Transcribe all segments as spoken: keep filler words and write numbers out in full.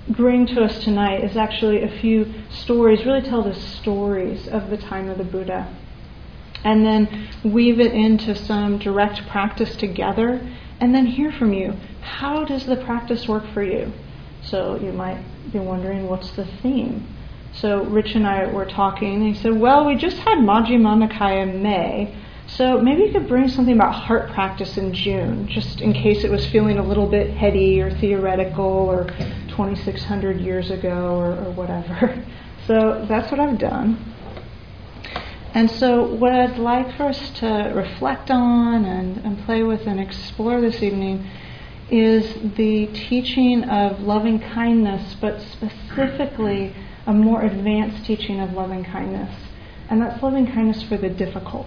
bring to us tonight is actually a few stories, really tell the stories of the time of the Buddha, and then weave it into some direct practice together, and then hear from you. How does the practice work for you? So you might be wondering, what's the theme? So Rich and I were talking, and he said, well, we just had Majjhima Nikaya in May, so maybe you could bring something about heart practice in June, just in case it was feeling a little bit heady or theoretical or twenty-six hundred years ago or, or whatever. So that's what I've done. And so what I'd like for us to reflect on and, and play with and explore this evening is the teaching of loving kindness, but specifically a more advanced teaching of loving kindness. And that's loving kindness for the difficult.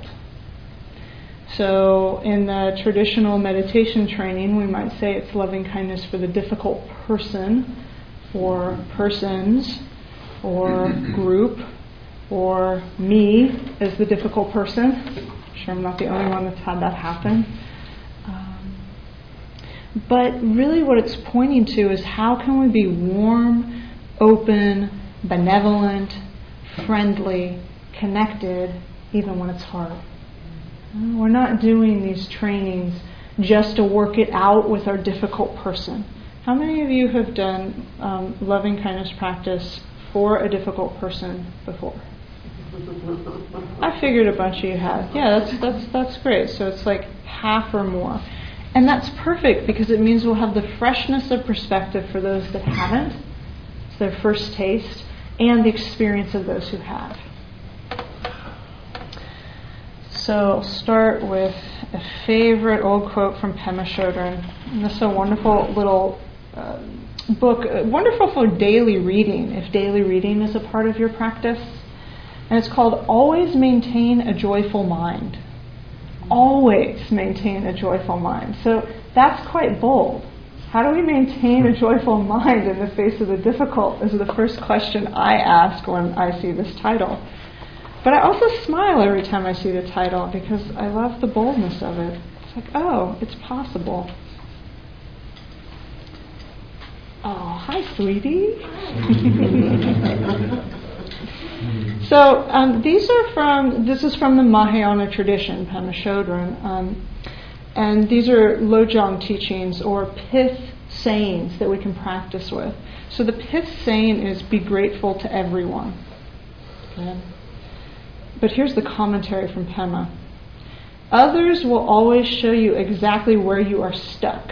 So in the traditional meditation training, we might say it's loving kindness for the difficult person, or persons, or group, or me as the difficult person. I'm sure I'm not the only one that's had that happen. Um, but really what it's pointing to is how can we be warm, open, benevolent, friendly, connected, even when it's hard. We're not doing these trainings just to work it out with our difficult person. How many of you have done um, loving kindness practice for a difficult person before? I figured a bunch of you have. Yeah, that's that's that's great. So it's like half or more. And that's perfect because it means we'll have the freshness of perspective for those that haven't. It's their first taste, and the experience of those who have. So I'll start with a favorite old quote from Pema Chodron. And this is a wonderful little uh, book, uh, wonderful for daily reading, if daily reading is a part of your practice. And it's called Always Maintain a Joyful Mind. Always maintain a joyful mind. So that's quite bold. How do we maintain a joyful mind in the face of the difficult is the first question I ask when I see this title. But I also smile every time I see the title because I love the boldness of it. It's like, oh, it's possible. Oh, hi, sweetie. So um, these are from, this is from the Mahayana tradition, Pema Chodron. Um, and these are Lojong teachings or pith sayings that we can practice with. So the pith saying is, be grateful to everyone. Okay. But here's the commentary from Pema. Others will always show you exactly where you are stuck.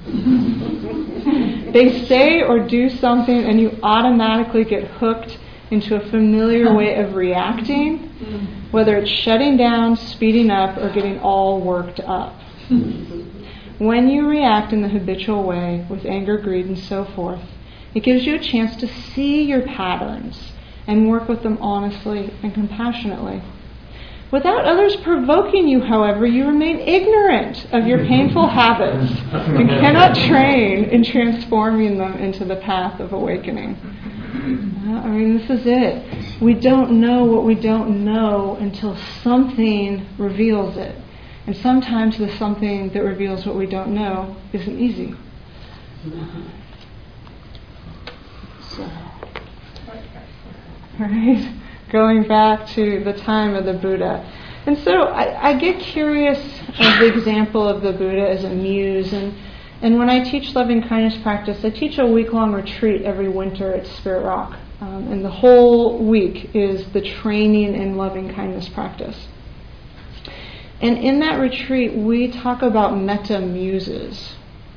They say or do something and you automatically get hooked into a familiar way of reacting, whether it's shutting down, speeding up, or getting all worked up. When you react in the habitual way, with anger, greed, and so forth, it gives you a chance to see your patterns and work with them honestly and compassionately. Without others provoking you, however, you remain ignorant of your painful habits and cannot train in transforming them into the path of awakening. I mean, this is it. We don't know what we don't know until something reveals it. And sometimes the something that reveals what we don't know isn't easy. So, right? Going back to the time of the Buddha. And so I, I get curious of the example of the Buddha as a muse. And, and when I teach loving kindness practice, I teach a week-long retreat every winter at Spirit Rock. Um, and the whole week is the training in loving kindness practice. And in that retreat, we talk about metta muses.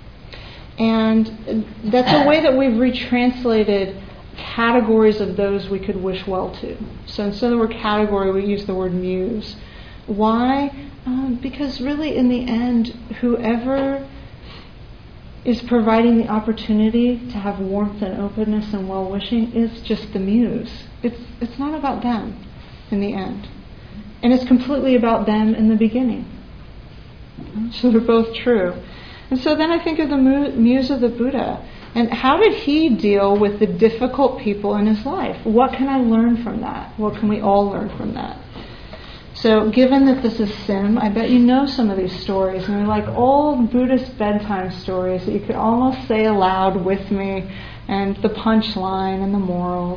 And that's a way that we've retranslated categories of those we could wish well to. So instead of the word category, we use the word muse. Why? Um, because really, in the end, whoever is providing the opportunity to have warmth and openness and well-wishing is just the muse. It's it's not about them in the end. And it's completely about them in the beginning. So they're both true. And so then I think of the muse of the Buddha. And how did he deal with the difficult people in his life? What can I learn from that? What can we all learn from that? So given that this is Sim, I bet you know some of these stories. And they're like old Buddhist bedtime stories that you could almost say aloud with me and the punchline and the morals.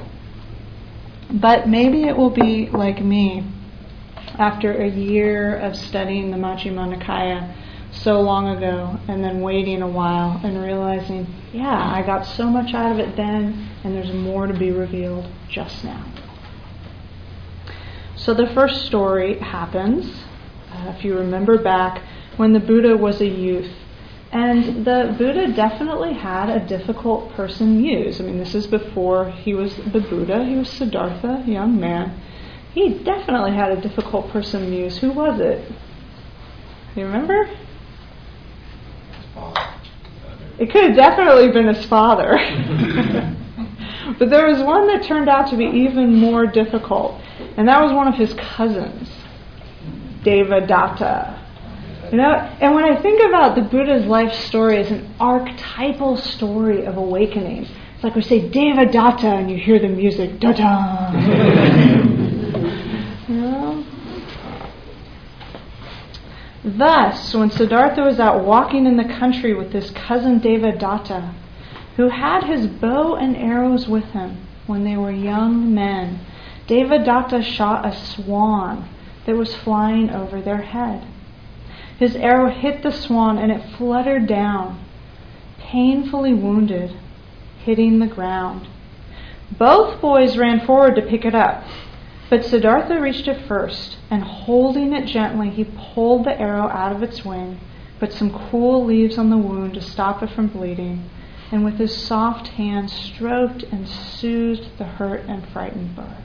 But maybe it will be like me after a year of studying the Majjhima Nikaya so long ago and then waiting a while and realizing, yeah, I got so much out of it then and there's more to be revealed just now. So the first story happens, uh, if you remember back, when the Buddha was a youth. And the Buddha definitely had a difficult person muse. I mean, this is before he was the Buddha. He was Siddhartha, a young man. He definitely had a difficult person muse. Who was it? You remember? His father. It could have definitely been his father. But there was one that turned out to be even more difficult. And that was one of his cousins, Devadatta. You know, and when I think about the Buddha's life story as an archetypal story of awakening, it's like we say Devadatta and you hear the music, da-da. You know? Thus, when Siddhartha was out walking in the country with his cousin Devadatta, who had his bow and arrows with him when they were young men, Devadatta shot a swan that was flying over their head. His arrow hit the swan and it fluttered down, painfully wounded, hitting the ground. Both boys ran forward to pick it up, but Siddhartha reached it first, and holding it gently, he pulled the arrow out of its wing, put some cool leaves on the wound to stop it from bleeding, and with his soft hand stroked and soothed the hurt and frightened bird.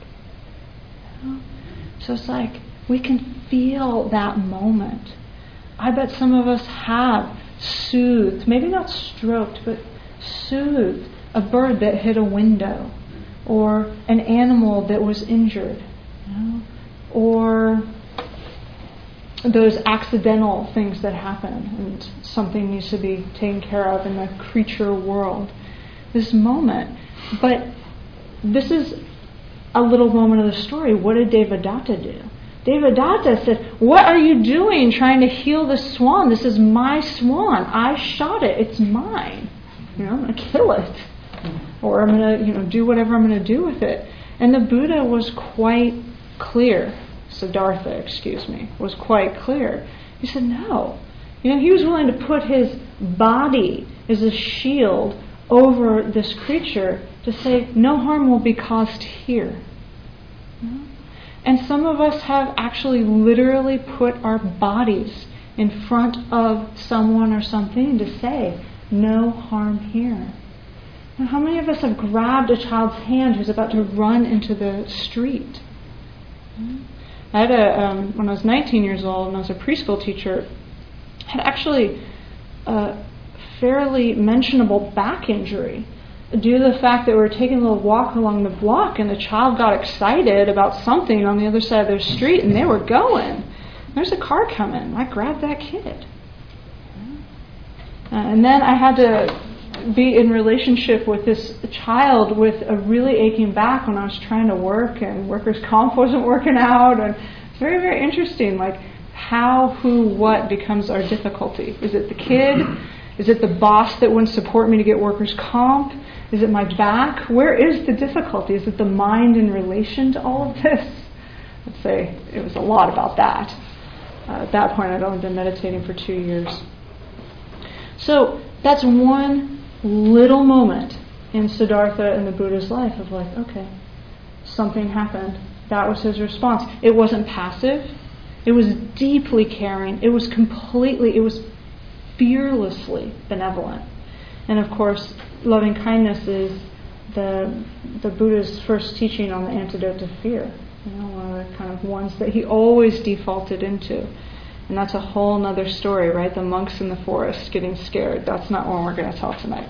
So it's like we can feel that moment. I bet some of us have soothed, maybe not stroked, but soothed a bird that hit a window, or an animal that was injured, you know? Or those accidental things that happen and something needs to be taken care of in the creature world. This moment. But this is a little moment of the story. What did Devadatta do? Devadatta said, what are you doing trying to heal this swan? This is my swan. I shot it. It's mine. You know, I'm going to kill it. Or I'm going to, you know, do whatever I'm going to do with it. And the Buddha was quite clear. Siddhartha, excuse me, was quite clear. He said, no. You know, he was willing to put his body as a shield over this creature to say, no harm will be caused here. You know? And some of us have actually literally put our bodies in front of someone or something to say, no harm here. Now, how many of us have grabbed a child's hand who's about to run into the street? I had a, um, when I was nineteen years old and I was a preschool teacher, I had actually a fairly mentionable back injury due to the fact that we were taking a little walk along the block and the child got excited about something on the other side of their street and they were going. There's a car coming. I grabbed that kid. Uh, and then I had to be in relationship with this child with a really aching back when I was trying to work and workers' comp wasn't working out. And it's very, very interesting, like how, who, what becomes our difficulty. Is it the kid? Is it the boss that wouldn't support me to get workers' comp? Is it my back? Where is the difficulty? Is it the mind in relation to all of this? I'd say it was a lot about that. Uh, at that point, I'd only been meditating for two years. So that's one little moment in Siddhartha and the Buddha's life of like, okay, something happened. That was his response. It wasn't passive. It was deeply caring. It was completely, it was fearlessly benevolent. And of course, loving kindness is the the Buddha's first teaching on the antidote to fear. You know, one of the kind of ones that he always defaulted into. And that's a whole other story, right? The monks in the forest getting scared. That's not one we're going to tell tonight.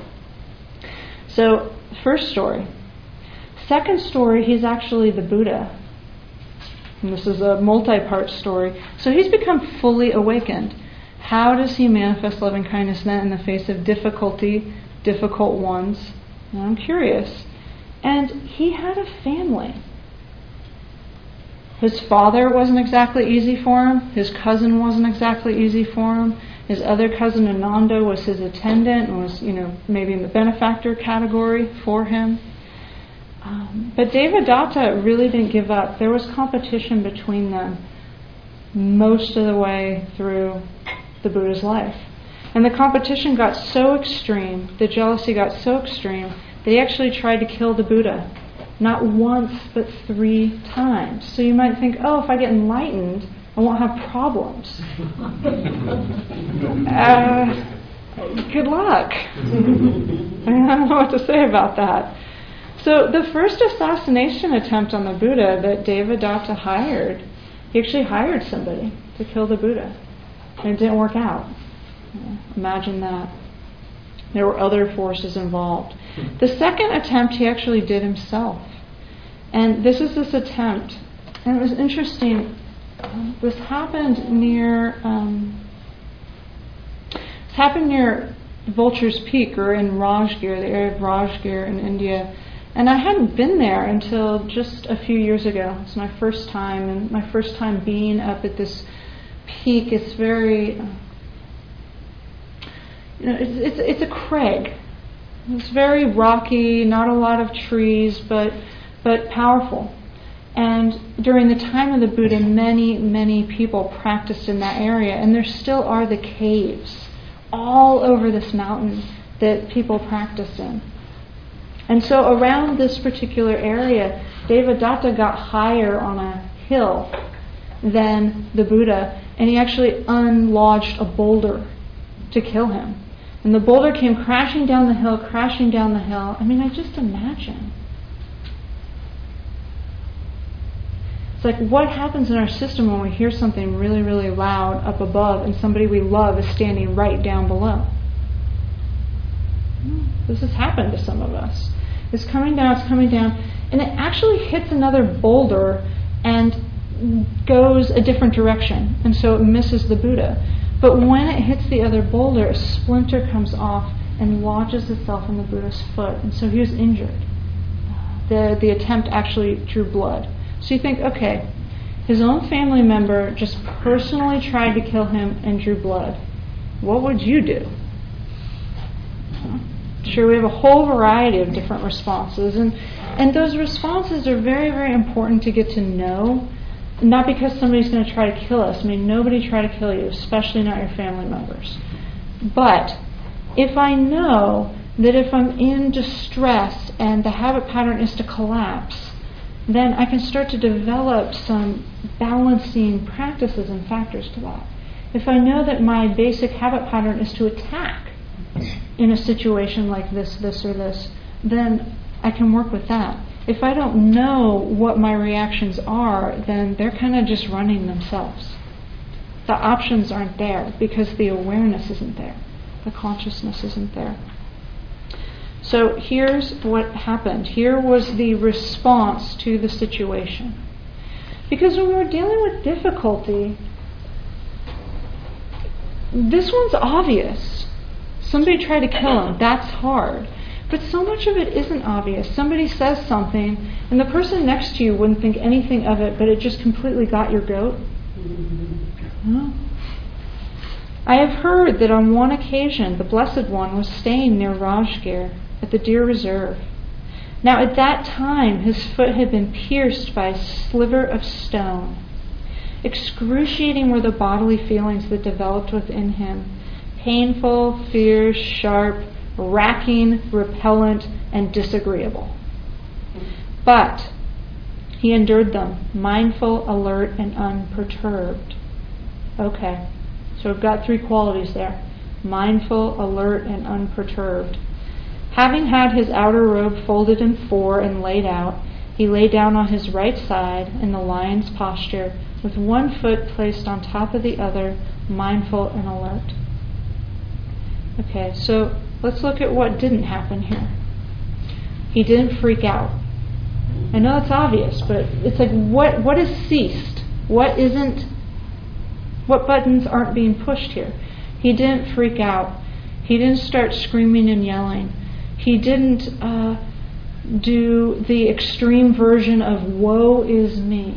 So, first story. Second story, he's actually the Buddha. And this is a multi-part story. So he's become fully awakened. How does he manifest loving kindness then in the face of difficulty, difficult ones? And I'm curious. And he had a family. His father wasn't exactly easy for him. His cousin wasn't exactly easy for him. His other cousin Ananda was his attendant and was, you know, maybe in the benefactor category for him. Um, but Devadatta really didn't give up. There was competition between them most of the way through the Buddha's life. And the competition got so extreme, the jealousy got so extreme, that he actually tried to kill the Buddha. Not once, but three times. So you might think, oh, if I get enlightened, I won't have problems. uh, good luck. I don't know what to say about that. So the first assassination attempt on the Buddha that Devadatta hired, he actually hired somebody to kill the Buddha. And it didn't work out. Imagine that. There were other forces involved. The second attempt he actually did himself. And this is this attempt. And it was interesting. This happened near um, this happened near Vulture's Peak, or in Rajgir, the area of Rajgir in India. And I hadn't been there until just a few years ago. It's my first time, and my first time being up at this peak. It's very, uh, you know, it's, it's it's a crag. It's very rocky, not a lot of trees, but but powerful. And during the time of the Buddha, many, many people practiced in that area, and there still are the caves all over this mountain that people practice in. And so around this particular area, Devadatta got higher on a hill than the Buddha, and he actually unlodged a boulder to kill him. And the boulder came crashing down the hill, crashing down the hill. I mean, I just imagine. It's like, what happens in our system when we hear something really, really loud up above and somebody we love is standing right down below? This has happened to some of us. It's coming down, it's coming down, and it actually hits another boulder and goes a different direction, and so it misses the Buddha. But when it hits the other boulder, a splinter comes off and lodges itself in the Buddha's foot, and so he was injured. The, the attempt actually drew blood. So you think, okay, his own family member just personally tried to kill him and drew blood. What would you do? Sure, we have a whole variety of different responses, and and those responses are very, very important to get to know, not because somebody's going to try to kill us. I mean, nobody try to kill you, especially not your family members. But if I know that if I'm in distress and the habit pattern is to collapse, then I can start to develop some balancing practices and factors to that. If I know that my basic habit pattern is to attack in a situation like this, this, or this, then I can work with that. If I don't know what my reactions are, then they're kind of just running themselves. The options aren't there because the awareness isn't there. The consciousness isn't there. So here's what happened. Here was the response to the situation. Because when we're dealing with difficulty, this one's obvious. Somebody tried to kill him. That's hard. But so much of it isn't obvious. Somebody says something, and the person next to you wouldn't think anything of it, but it just completely got your goat. No. I have heard that on one occasion, the Blessed One was staying near Rajgir at the Deer Reserve. Now at that time, his foot had been pierced by a sliver of stone. Excruciating were the bodily feelings that developed within him. Painful, fierce, sharp, racking, repellent, and disagreeable. But he endured them, mindful, alert, and unperturbed. Okay, so we've got three qualities there. Mindful, alert, and unperturbed. Having had his outer robe folded in four and laid out, he lay down on his right side in the lion's posture, with one foot placed on top of the other, mindful and alert. Okay, so let's look at what didn't happen here. He didn't freak out. I know it's obvious, but it's like what what is ceased? What isn't, what buttons aren't being pushed here? He didn't freak out. He didn't start screaming and yelling. He didn't uh, do the extreme version of woe is me.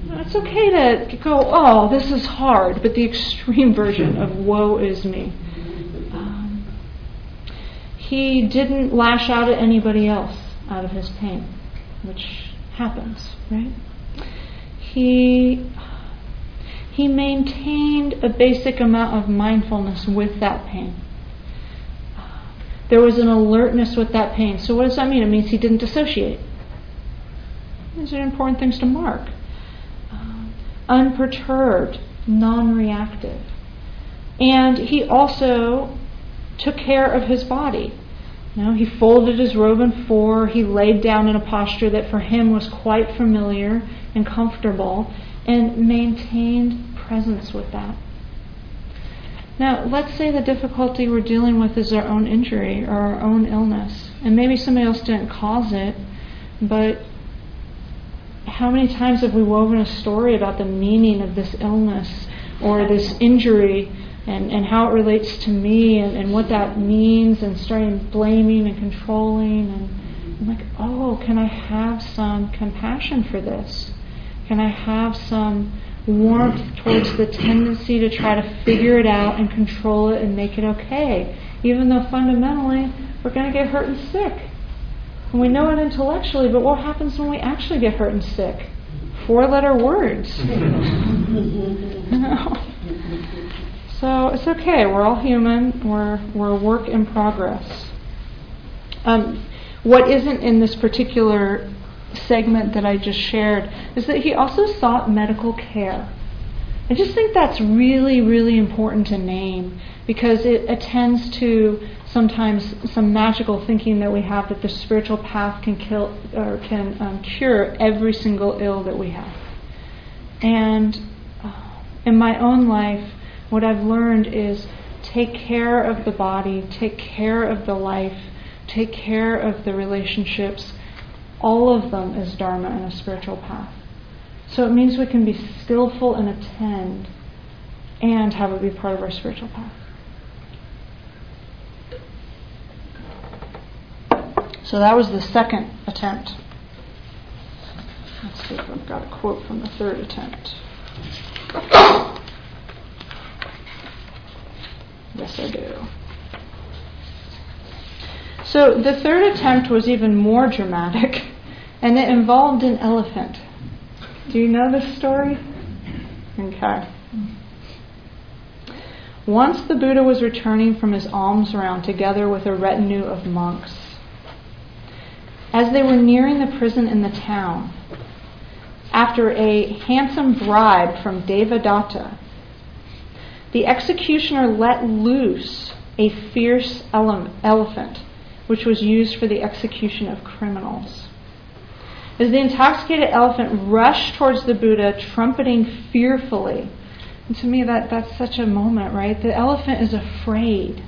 It's okay to go, oh, this is hard, but the extreme version of woe is me. Um, he didn't lash out at anybody else out of his pain, which happens, right? He he maintained a basic amount of mindfulness with that pain. There was an alertness with that pain. So what does that mean? It means he didn't dissociate. These are important things to mark. Um, unperturbed, non-reactive. And he also took care of his body. You know, he folded his robe in four. He laid down in a posture that for him was quite familiar and comfortable, and maintained presence with that. Now, let's say the difficulty we're dealing with is our own injury or our own illness. And maybe somebody else didn't cause it, but how many times have we woven a story about the meaning of this illness or this injury and, and how it relates to me and, and what that means, and starting blaming and controlling, and I'm like, oh, can I have some compassion for this? Can I have some warmth towards the tendency to try to figure it out and control it and make it okay, even though fundamentally we're going to get hurt and sick. And we know it intellectually, but what happens when we actually get hurt and sick? Four-letter words. So it's okay. We're all human. We're we're a work in progress. Um, what isn't in this particular segment that I just shared is that he also sought medical care. I just think that's really, really important to name, because it attends to sometimes some magical thinking that we have that the spiritual path can kill or can um, cure every single ill that we have. And uh, in my own life, what I've learned is take care of the body, take care of the life, take care of the relationships. All of them is Dharma and a spiritual path. So it means we can be skillful and attend and have it be part of our spiritual path. So that was the second attempt. Let's see if I've got a quote from the third attempt. Yes, I do. So the third attempt was even more dramatic, and it involved an elephant. Do you know this story? Okay. Once the Buddha was returning from his alms round together with a retinue of monks. As they were nearing the prison in the town, after a handsome bribe from Devadatta, the executioner let loose a fierce ele- elephant, which was used for the execution of criminals. As the intoxicated elephant rushed towards the Buddha, trumpeting fearfully, and to me that, that's such a moment, right? The elephant is afraid,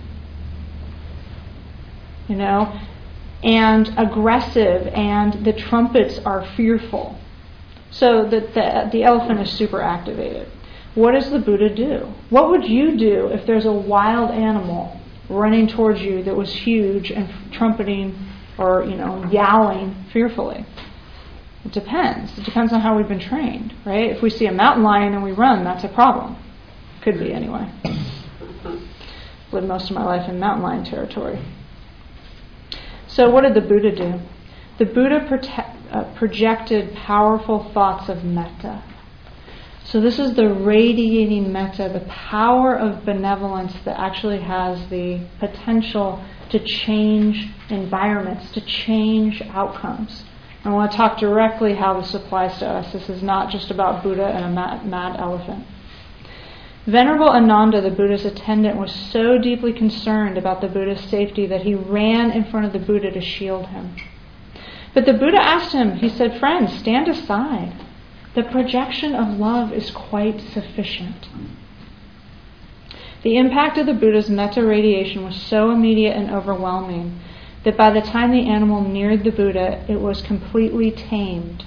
you know, and aggressive, and the trumpets are fearful. So the, the, the elephant is super activated. What does the Buddha do? What would you do if there's a wild animal running towards you that was huge and trumpeting or, you know, yowling fearfully? It depends. It depends on how we've been trained, right? If we see a mountain lion and we run, that's a problem. Could be, anyway. Lived most of my life in mountain lion territory. So what did the Buddha do? The Buddha prote- uh, projected powerful thoughts of metta. So this is the radiating metta, the power of benevolence that actually has the potential to change environments, to change outcomes. I want to talk directly how this applies to us. This is not just about Buddha and a mad, mad elephant. Venerable Ananda, the Buddha's attendant, was so deeply concerned about the Buddha's safety that he ran in front of the Buddha to shield him. But the Buddha asked him, he said, "Friend, stand aside. The projection of love is quite sufficient." The impact of the Buddha's metta radiation was so immediate and overwhelming that by the time the animal neared the Buddha, it was completely tamed.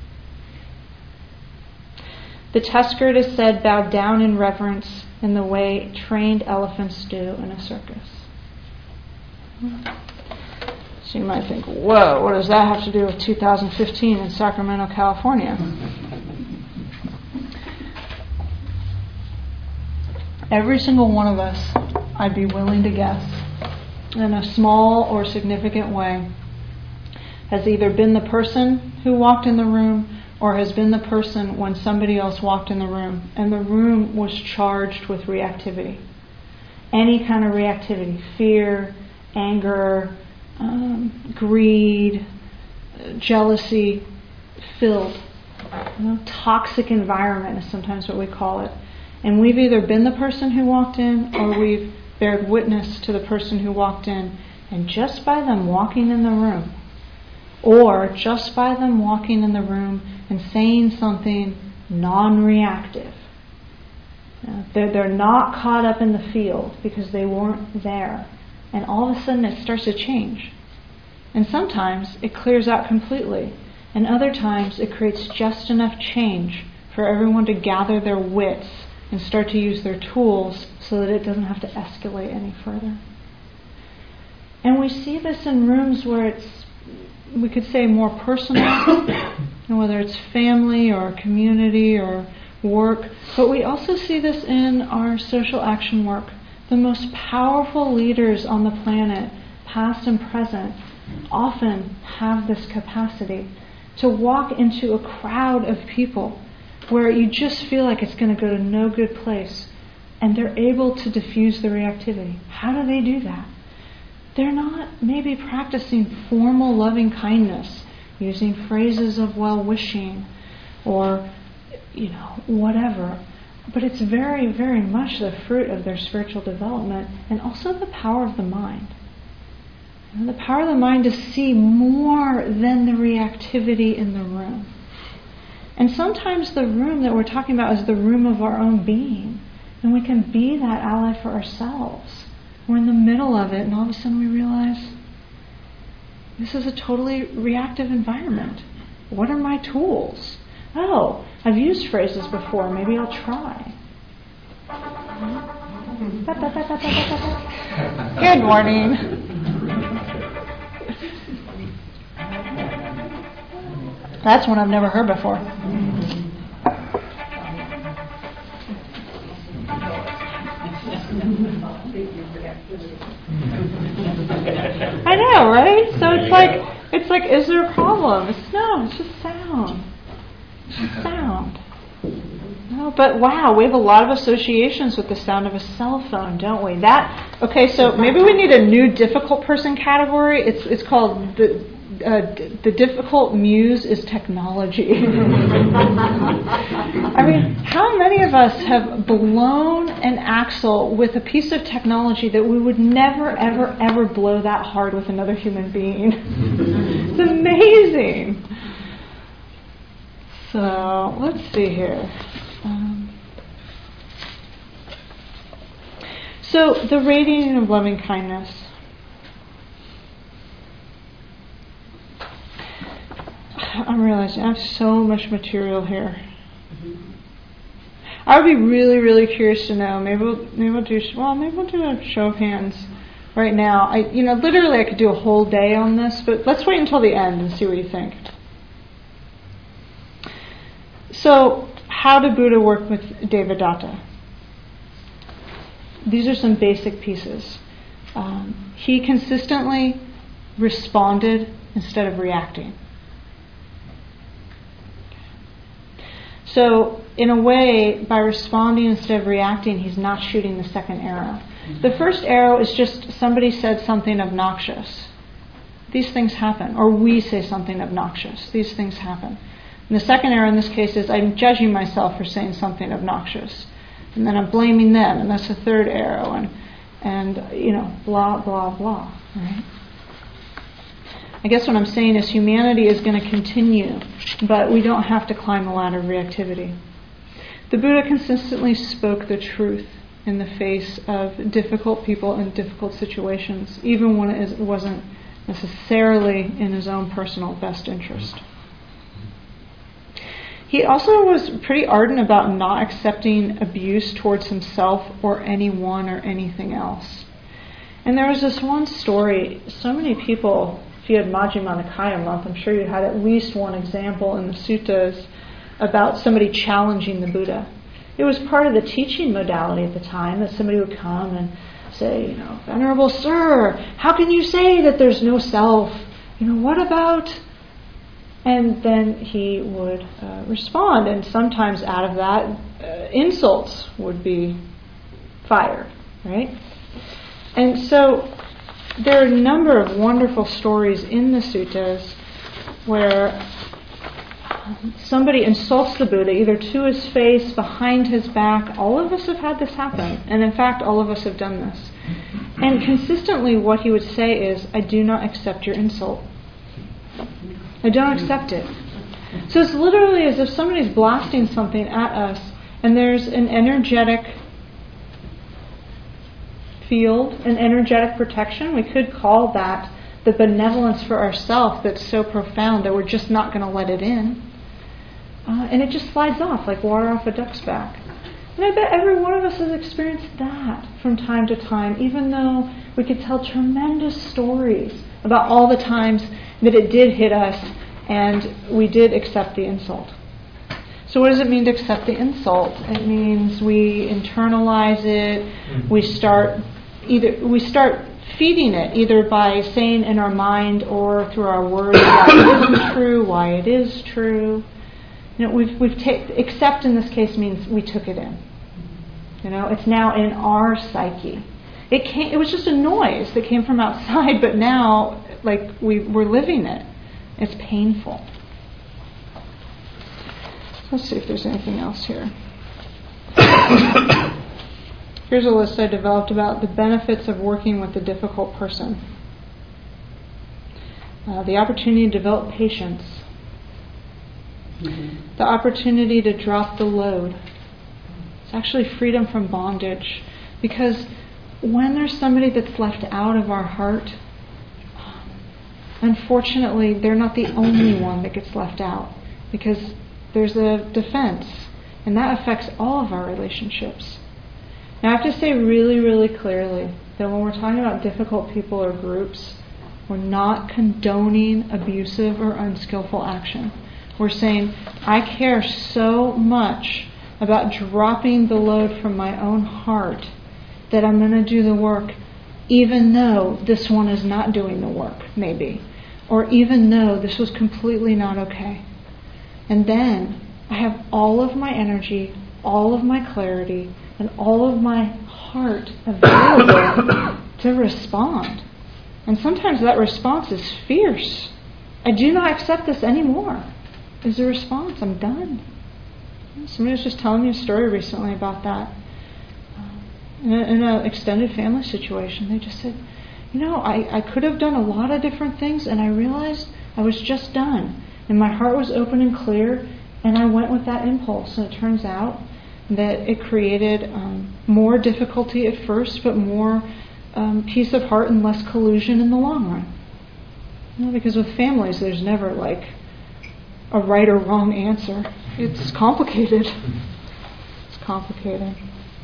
The tusker, it is said, bowed down in reverence in the way trained elephants do in a circus. So you might think, whoa, what does that have to do with two thousand fifteen in Sacramento, California? every single one of us, I'd be willing to guess, in a small or significant way, has either been the person who walked in the room or has been the person when somebody else walked in the room and the room was charged with reactivity. Any kind of reactivity, fear, anger, um, greed, jealousy, filled. You know, toxic environment is sometimes what we call it. And we've either been the person who walked in or we've bared witness to the person who walked in. And just by them walking in the room, or just by them walking in the room and saying something non-reactive, you know, they're, they're not caught up in the field because they weren't there. And all of a sudden it starts to change. And sometimes it clears out completely. And other times it creates just enough change for everyone to gather their wits and start to use their tools so that it doesn't have to escalate any further. And we see this in rooms where it's, we could say, more personal, whether it's family or community or work. But we also see this in our social action work. The most powerful leaders on the planet, past and present, often have this capacity to walk into a crowd of people where you just feel like it's going to go to no good place, and they're able to diffuse the reactivity. How do they do that? They're not maybe practicing formal loving kindness, using phrases of well-wishing or, you know, whatever. But it's very, very much the fruit of their spiritual development and also the power of the mind. And the power of the mind to see more than the reactivity in the room. And sometimes the room that we're talking about is the room of our own being. And we can be that ally for ourselves. We're in the middle of it and all of a sudden we realize this is a totally reactive environment. What are my tools? Oh, I've used phrases before. Maybe I'll try. Good morning. That's one I've never heard before. I know, right? So it's like, it's like, is there a problem? It's no, it's just sound. It's just sound. No, but wow, we have a lot of associations with the sound of a cell phone, don't we? That okay. So maybe we need a new difficult person category. It's it's called the uh, the difficult muse is technology. I mean, how many of us have blown an axle with a piece of technology that we would never, ever, ever blow that hard with another human being? It's amazing. So let's see here. Um, so the radiating of loving kindness. I'm realizing I have so much material here. I would be really, really curious to know. Maybe we'll, maybe we'll do well. Maybe we'll do a show of hands right now. I, you know, literally, I could do a whole day on this, but let's wait until the end and see what you think. So, how did Buddha work with Devadatta? These are some basic pieces. Um, he consistently responded instead of reacting. So, in a way, by responding instead of reacting, he's not shooting the second arrow. The first arrow is just somebody said something obnoxious. These things happen. Or we say something obnoxious. These things happen. And the second arrow in this case is I'm judging myself for saying something obnoxious. And then I'm blaming them. And that's the third arrow. And, and you know, blah, blah, blah. Right? I guess what I'm saying is humanity is going to continue, but we don't have to climb the ladder of reactivity. The Buddha consistently spoke the truth in the face of difficult people and difficult situations, even when it wasn't necessarily in his own personal best interest. He also was pretty ardent about not accepting abuse towards himself or anyone or anything else. And there was this one story, so many people, if you had Majjhima Nikaya month, I'm sure you had at least one example in the suttas about somebody challenging the Buddha. it was part of the teaching modality at the time that somebody would come and say, you know, Venerable Sir, how can you say that there's no self? You know, what about... And then he would uh, respond, and sometimes out of that, uh, insults would be fired, right? And so there are a number of wonderful stories in the suttas where somebody insults the Buddha, either to his face, behind his back. All of us have had this happen, and in fact, all of us have done this. And consistently what he would say is, I do not accept your insult. I don't accept it. So it's literally as if somebody's blasting something at us, and there's an energetic field, an energetic protection. We could call that the benevolence for ourselves that's so profound that we're just not going to let it in. Uh, and it just slides off like water off a duck's back. And I bet every one of us has experienced that from time to time, even though we could tell tremendous stories about all the times that it did hit us and we did accept the insult. So what does it mean to accept the insult? It means we internalize it, we start either we start feeding it either by saying in our mind or through our words why it isn't true, why it is true. You know, we've we've ta- accept in this case means we took it in. You know, it's now in our psyche. It came. It was just a noise that came from outside, but now, like we we're living it. It's painful. Let's see if there's anything else here. Here's a list I developed about the benefits of working with a difficult person. Uh, the opportunity to develop patience. Mm-hmm. The opportunity to drop the load. It's actually freedom from bondage. Because when there's somebody that's left out of our heart, unfortunately, they're not the only one that gets left out. Because there's a defense. And that affects all of our relationships. Now, I have to say really, really clearly that when we're talking about difficult people or groups, we're not condoning abusive or unskillful action. We're saying, I care so much about dropping the load from my own heart that I'm going to do the work even though this one is not doing the work, maybe. Or even though this was completely not okay. And then I have all of my energy, all of my clarity, and all of my heart available to respond. And sometimes that response is fierce. I do not accept this anymore. Is the response, I'm done. Somebody was just telling me a story recently about that. In an extended family situation, they just said, you know, I, I could have done a lot of different things, and I realized I was just done. And my heart was open and clear, and I went with that impulse. And it turns out that it created um, more difficulty at first, but more um, peace of heart and less collusion in the long run. You know, because with families, there's never like a right or wrong answer. It's complicated. It's complicated.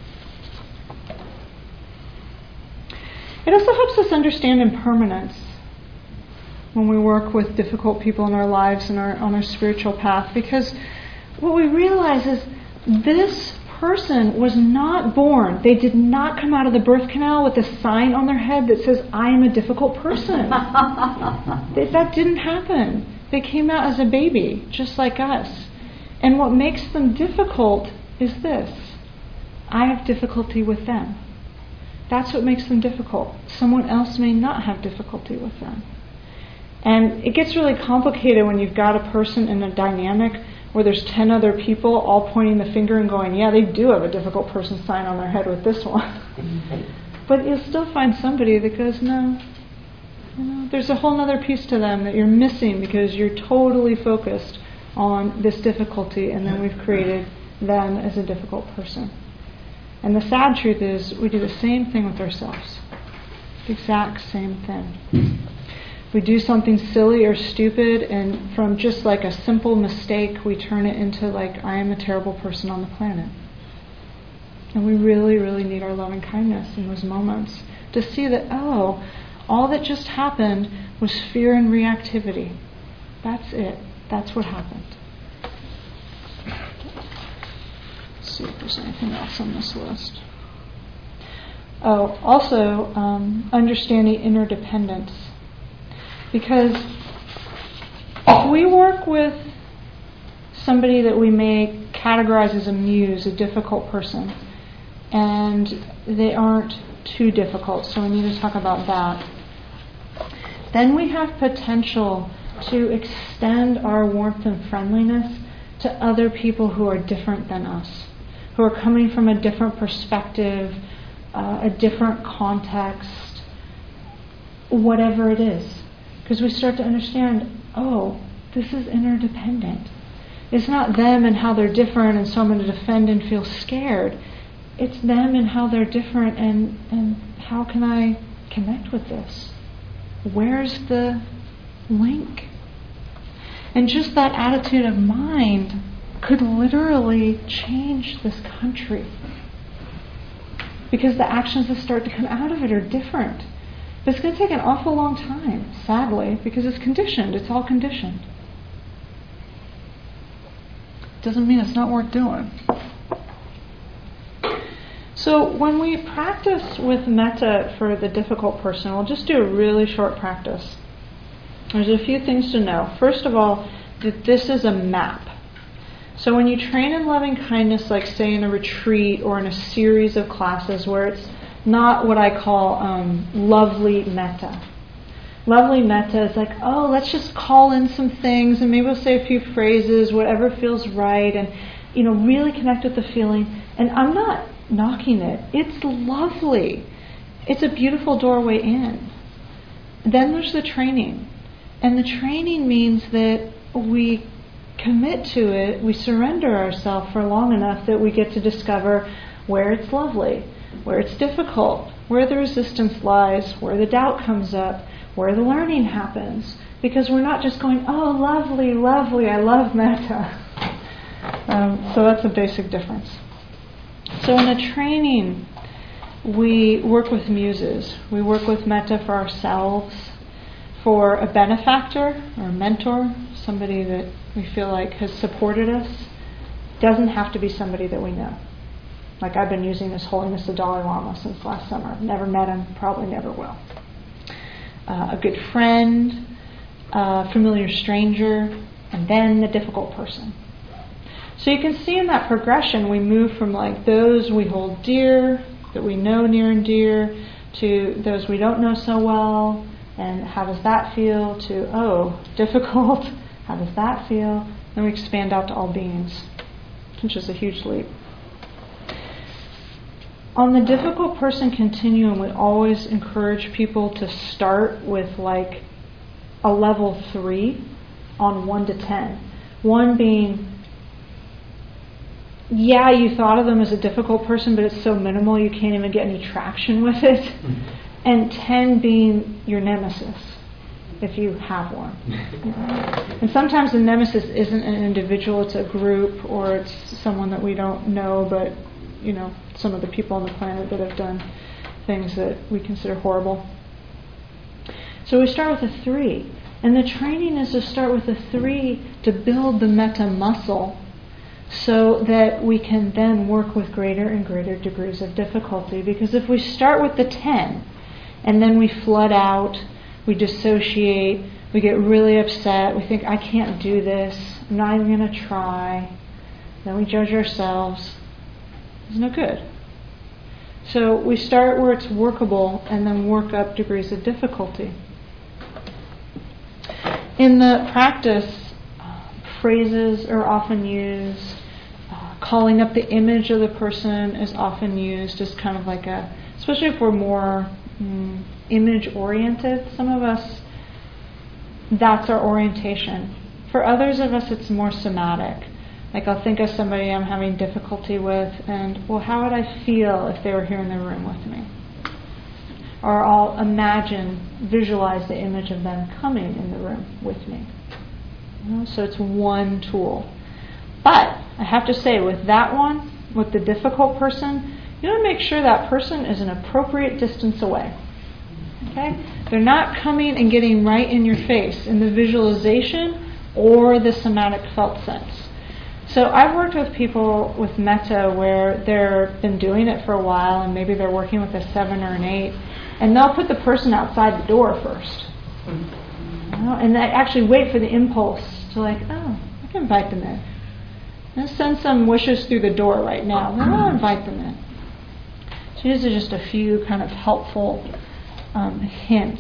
It also helps us understand impermanence when we work with difficult people in our lives and our, on our spiritual path, because what we realize is this person was not born. They did not come out of the birth canal with a sign on their head that says, I am a difficult person. they, that didn't happen. They came out as a baby, just like us. And what makes them difficult is this. I have difficulty with them. That's what makes them difficult. Someone else may not have difficulty with them. And it gets really complicated when you've got a person in a dynamic where there's ten other people all pointing the finger and going, yeah, they do have a difficult person sign on their head with this one. But you'll still find somebody that goes, no, you know, there's a whole other piece to them that you're missing because you're totally focused on this difficulty, and then we've created them as a difficult person. And the sad truth is we do the same thing with ourselves. The exact same thing. We do something silly or stupid, and from just like a simple mistake, we turn it into like, I am a terrible person on the planet. And we really, really need our loving kindness in those moments to see that, oh, all that just happened was fear and reactivity. That's it. That's what happened. Let's see if there's anything else on this list. Oh, also um, understanding interdependence. Because if we work with somebody that we may categorize as a muse, a difficult person, and they aren't too difficult, so we need to talk about that, then we have potential to extend our warmth and friendliness to other people who are different than us, who are coming from a different perspective, uh, a different context, whatever it is. Because we start to understand, oh, this is interdependent. It's not them and how they're different and so I'm going to defend and feel scared. It's them and how they're different and, and how can I connect with this? Where's the link? And just that attitude of mind could literally change this country. Because the actions that start to come out of it are different. But it's going to take an awful long time, sadly, because it's conditioned. It's all conditioned. Doesn't mean it's not worth doing. So when we practice with metta for the difficult person, we'll just do a really short practice. There's a few things to know. First of all, that this is a map. So when you train in loving kindness, like say in a retreat or in a series of classes where it's not what I call um, lovely metta. Lovely metta is like, oh, let's just call in some things and maybe we'll say a few phrases, whatever feels right, and you know, really connect with the feeling. And I'm not knocking it. It's lovely. It's a beautiful doorway in. Then there's the training. And the training means that we commit to it, we surrender ourselves for long enough that we get to discover where it's lovely, where it's difficult, where the resistance lies, where the doubt comes up, where the learning happens. Because we're not just going, oh, lovely, lovely, I love metta. Um, so that's a basic difference. So in a training, we work with muses. We work with metta for ourselves, for a benefactor or a mentor, somebody that we feel like has supported us. Doesn't have to be somebody that we know. Like I've been using His Holiness the Dalai Lama since last summer. Never met him, probably never will. Uh, a good friend, a familiar stranger, and then the difficult person. So you can see in that progression we move from like those we hold dear, that we know near and dear, to those we don't know so well, and how does that feel, to, oh, difficult, how does that feel? Then we expand out to all beings, which is a huge leap. On the difficult person continuum, we always encourage people to start with like a level three on one to ten. One being, yeah, you thought of them as a difficult person, but it's so minimal you can't even get any traction with it. Mm-hmm. And ten being your nemesis, if you have one. And sometimes the nemesis isn't an individual, it's a group, or it's someone that we don't know, but you know, some of the people on the planet that have done things that we consider horrible. So we start with a three. And the training is to start with a three to build the metta muscle so that we can then work with greater and greater degrees of difficulty. Because if we start with the ten and then we flood out, we dissociate, we get really upset, we think, I can't do this, I'm not even going to try, then we judge ourselves, it's no good. So we start where it's workable and then work up degrees of difficulty. In the practice, uh, phrases are often used. Uh, calling up the image of the person is often used as kind of like a, especially if we're more mm, image-oriented. Some of us, that's our orientation. For others of us, it's more somatic. Like I'll think of somebody I'm having difficulty with and, well, how would I feel if they were here in the room with me? Or I'll imagine, visualize the image of them coming in the room with me. You know, so it's one tool. But I have to say, with that one, with the difficult person, you want to make sure that person is an appropriate distance away. Okay? They're not coming and getting right in your face in the visualization or the somatic felt sense. So I've worked with people with metta where they've been doing it for a while, and maybe they're working with a seven or an eight, and they'll put the person outside the door first. You know, and they actually wait for the impulse to like, oh, I can invite them in. And send some wishes through the door right now. Then I'll invite them in. So these are just a few kind of helpful um, hints.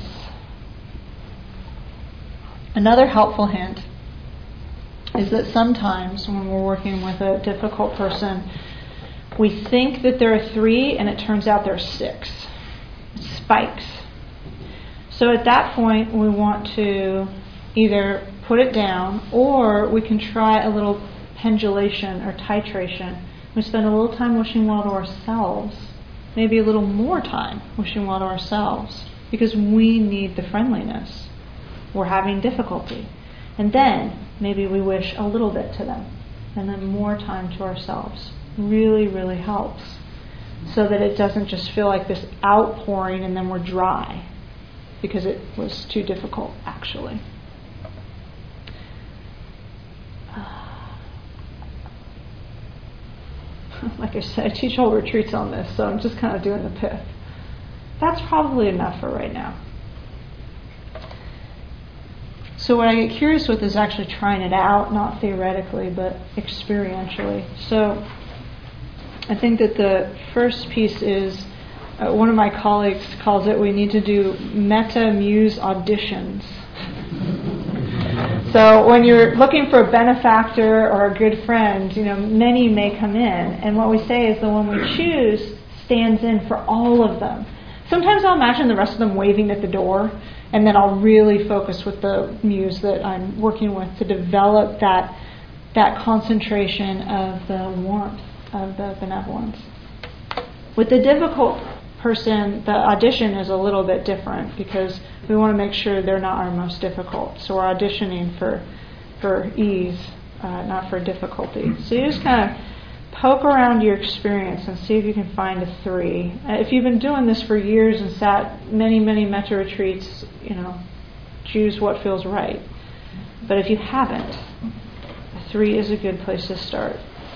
Another helpful hint is that sometimes when we're working with a difficult person, we think that there are three and it turns out there are six. It spikes. So at that point we want to either put it down, or we can try a little pendulation or titration. We spend a little time wishing well to ourselves, maybe a little more time wishing well to ourselves, because we need the friendliness. We're having difficulty. And then maybe we wish a little bit to them, and then more time to ourselves. Really, really helps, so that it doesn't just feel like this outpouring and then we're dry, because it was too difficult, actually. Like I said, I teach whole retreats on this, so I'm just kind of doing the pith. That's probably enough for right now. So what I get curious with is actually trying it out, not theoretically, but experientially. So I think that the first piece is, uh, one of my colleagues calls it, we need to do metta muse auditions. So when you're looking for a benefactor or a good friend, you know, many may come in, and what we say is the one we choose stands in for all of them. Sometimes I'll imagine the rest of them waving at the door, and then I'll really focus with the muse that I'm working with to develop that that concentration of the warmth of the benevolence. With the difficult person, the audition is a little bit different, because we want to make sure they're not our most difficult. So we're auditioning for for ease, uh, not for difficulty. So you just kind of poke around your experience and see if you can find a three. Uh, if you've been doing this for years and sat many, many metta retreats, you know, choose what feels right. But if you haven't, a three is a good place to start.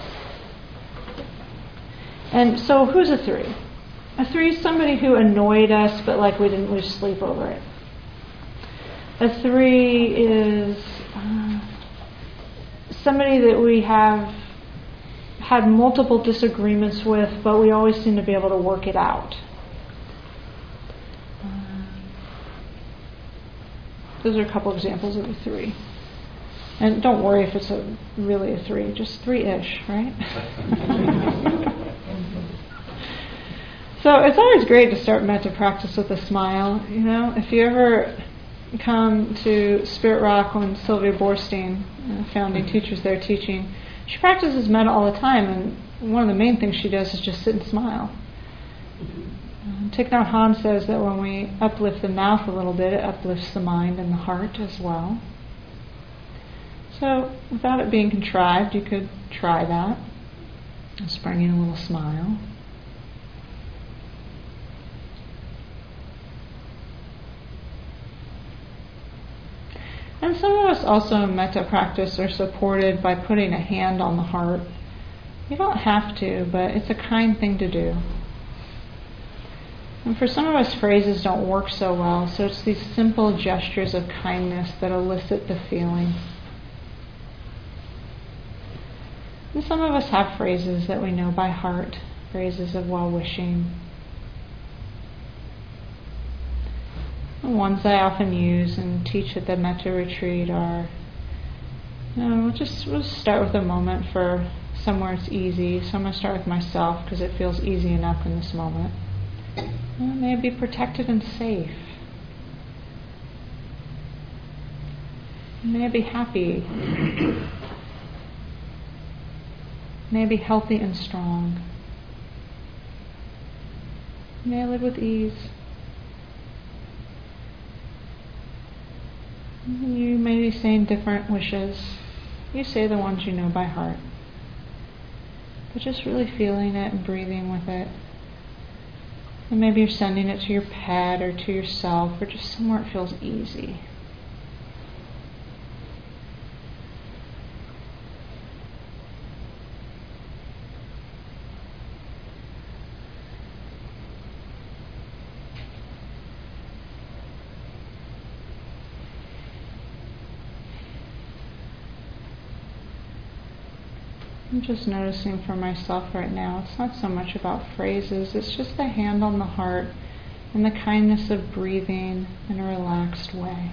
And so who's a three? A three is somebody who annoyed us, but like we didn't lose sleep over it. A three is uh, somebody that we have had multiple disagreements with, but we always seem to be able to work it out. Uh, those are a couple examples of a three. And don't worry if it's a, really a three, just three-ish, right? So it's always great to start metta practice with a smile. You know, if you ever come to Spirit Rock when Sylvia Boorstein, uh, founding teacher's there teaching, she practices metta all the time, and one of the main things she does is just sit and smile. Uh, Thich Nhat Hanh says that when we uplift the mouth a little bit, it uplifts the mind and the heart as well. So without it being contrived, you could try that. Just bring in a little smile. And some of us also in metta practice are supported by putting a hand on the heart. You don't have to, but it's a kind thing to do. And for some of us, phrases don't work so well, so it's these simple gestures of kindness that elicit the feeling. And some of us have phrases that we know by heart, phrases of well-wishing. The ones I often use and teach at the metta retreat are, you know, we'll just we'll start with a moment for somewhere it's easy. So I'm going to start with myself because it feels easy enough in this moment. Well, may I be protected and safe. May I be happy. May I be healthy and strong. May I live with ease. You may be saying different wishes. You say the ones you know by heart. But just really feeling it and breathing with it. And maybe you're sending it to your pet or to yourself or just somewhere it feels easy. I'm just noticing for myself right now, it's not so much about phrases, it's just the hand on the heart and the kindness of breathing in a relaxed way.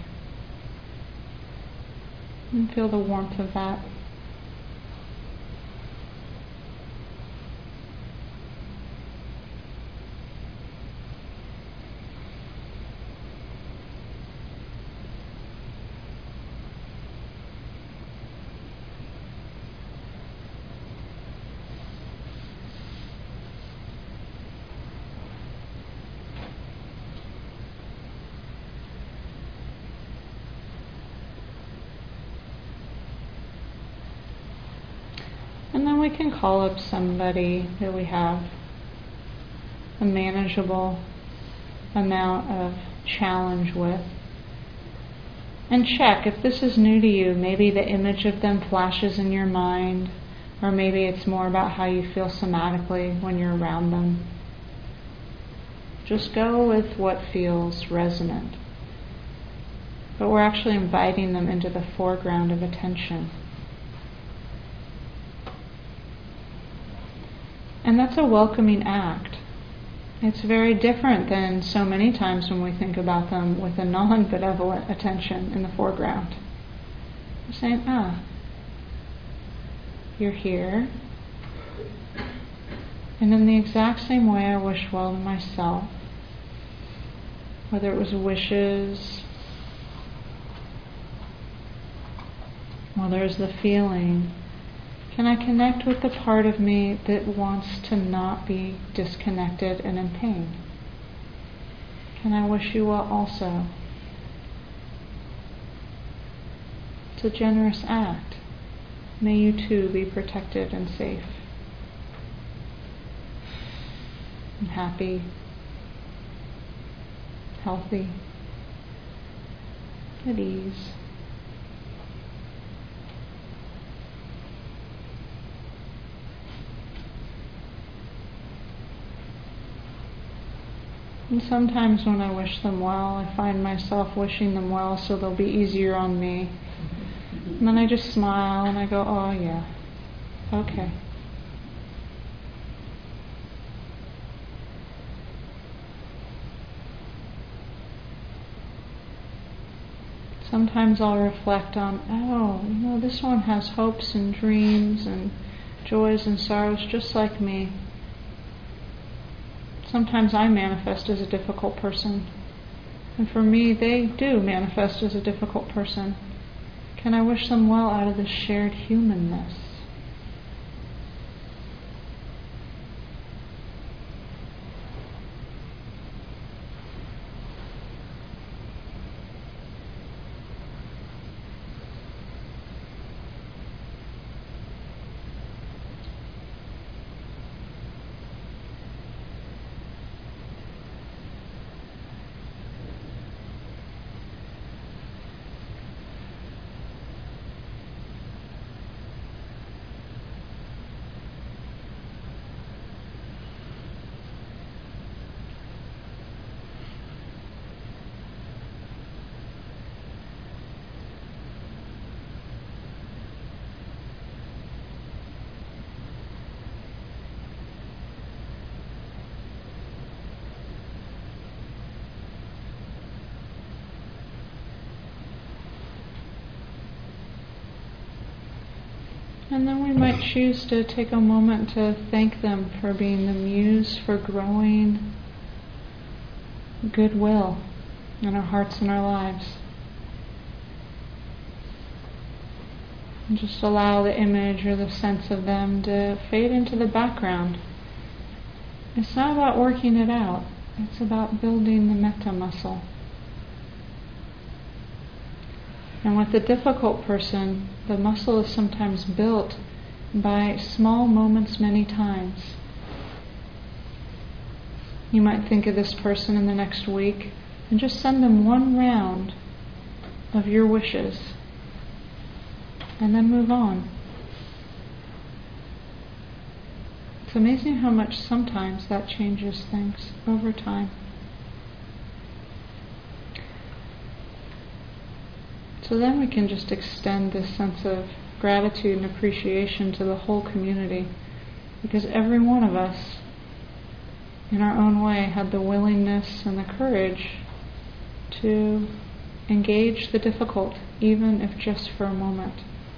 And feel the warmth of that. And then we can call up somebody that we have a manageable amount of challenge with. And check if this is new to you. Maybe the image of them flashes in your mind, or maybe it's more about how you feel somatically when you're around them. Just go with what feels resonant. But we're actually inviting them into the foreground of attention. And that's a welcoming act. It's very different than so many times when we think about them with a non-benevolent attention in the foreground. We're saying, ah, you're here. And in the exact same way I wish well to myself, whether it was wishes, whether it's the feeling, can I connect with the part of me that wants to not be disconnected and in pain? Can I wish you well also? It's a generous act. May you too be protected and safe and happy, healthy, at ease. And sometimes when I wish them well, I find myself wishing them well so they'll be easier on me. And then I just smile and I go, oh yeah, okay. Sometimes I'll reflect on, oh, you know, this one has hopes and dreams and joys and sorrows just like me. Sometimes I manifest as a difficult person. And for me, they do manifest as a difficult person. Can I wish them well out of this shared humanness? And then we might choose to take a moment to thank them for being the muse for growing goodwill in our hearts and our lives. And just allow the image or the sense of them to fade into the background. It's not about working it out. It's about building the metta muscle. And with the difficult person, the muscle is sometimes built by small moments many times. You might think of this person in the next week and just send them one round of your wishes and then move on. It's amazing how much sometimes that changes things over time. So then we can just extend this sense of gratitude and appreciation to the whole community, because every one of us, in our own way, had the willingness and the courage to engage the difficult, even if just for a moment.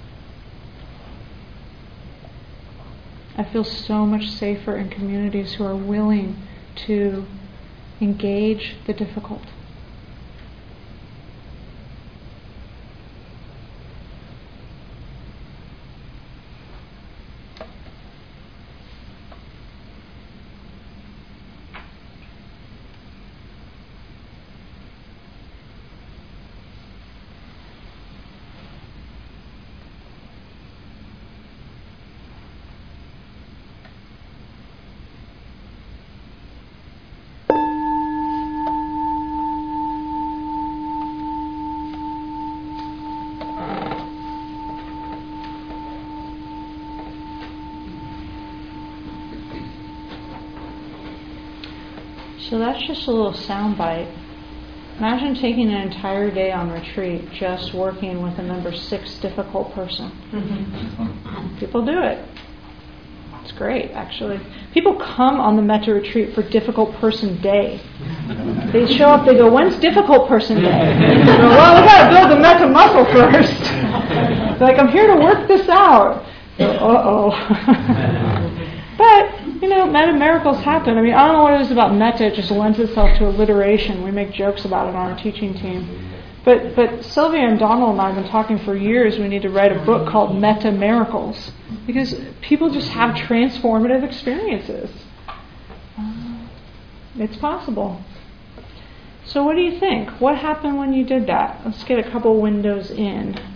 I feel so much safer in communities who are willing to engage the difficult. So that's just a little soundbite. Imagine taking an entire day on retreat just working with a number six difficult person. Mm-hmm. People do it. It's great, actually. People come on the Metta retreat for difficult person day. They show up, they go, when's difficult person day? They go, well, we got to build the Metta muscle first. They're like, I'm here to work this out. Uh-oh. But, you know, metta miracles happen. I mean, I don't know what it is about metta. It just lends itself to alliteration. We make jokes about it on our teaching team. But but Sylvia and Donald and I have been talking for years. We need to write a book called Metta Miracles, because people just have transformative experiences. Uh, it's possible. So what do you think? What happened when you did that? Let's get a couple windows in.